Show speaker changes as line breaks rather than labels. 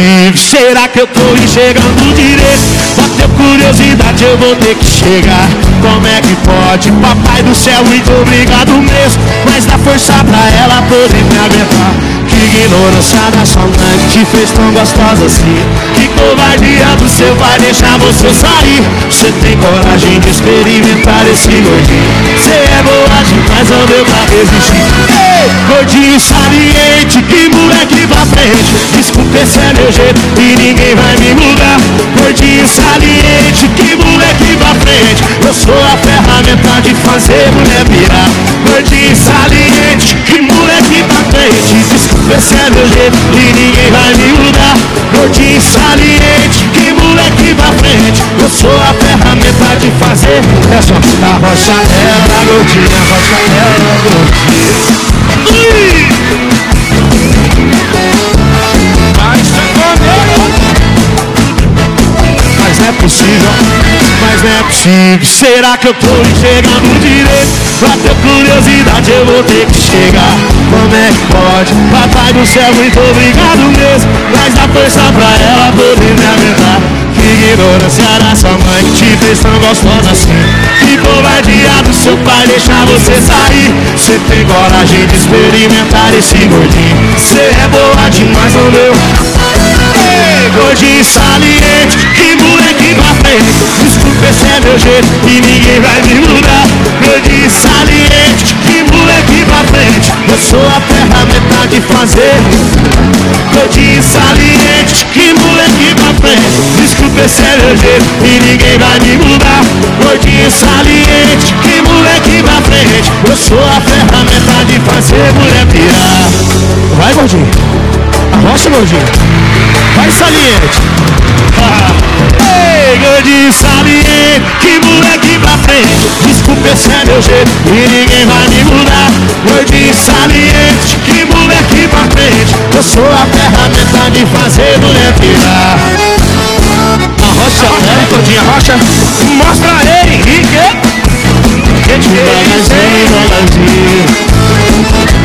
possível. Será que eu tô enxergando direito? Bateu curiosidade, eu vou ter que chegar. Como é que pode? Papai do céu, muito obrigado mesmo, mas dá força pra ela poder me aguentar. Que ignorância da sua mãe te fez tão gostosa assim. Que covardia do seu pai deixar você sair. Você tem coragem de experimentar esse gordinho. Você é boa demais, não deu pra resistir. Ei, gordinho saliente, que moleque pra frente. Desculpa, esse é meu jeito e ninguém vai me mudar. Gordinho saliente, que moleque pra frente. Eu sou a ferramenta de fazer mulher virar. Gordinho saliente, que moleque pra frente. Desculpa, esse é meu jeito e ninguém vai me mudar. Gordinho saliente, que moleque pra frente. Eu sou a ferramenta de fazer. É só a rocha ela, gordinha, a rocha ela, gordinha. Mas não é possível, mas não é possível. Será que eu tô enxergando direito? Bateu curiosidade, eu vou ter que chegar. Como é que pode? Papai do céu, muito obrigado mesmo, mas dá força pra ela poder me aguentar. Que ignorância da sua mãe te fez tão gostosa assim. Que covardia do seu pai deixar você sair. Você tem coragem de experimentar esse gordinho. Você é boa demais, não deu? Ei, gordinho saliente, que moleque pra frente. Desculpa, esse é meu jeito e ninguém vai me mudar. Gordinho saliente, que moleque pra frente. Eu sou a ferramenta de fazer. Gordinho saliente, que moleque pra frente. Desculpa, esse é meu jeito e ninguém vai me mudar. Gordinho saliente, que moleque pra frente. Eu sou a ferramenta de fazer mulher pirar. Vai, gordinho, arrocha, gordinho. Vai, saliente. Ei, gordinho saliente, que moleque pra frente. Desculpa, esse é meu jeito e ninguém vai me mudar. Gordinho saliente, que moleque pra frente. Eu sou a ferramenta de fazer mulher pirar. Arrocha, né, gordinho, arrocha. Mostra ele, Henrique. Devagarzinho, devagarzinho.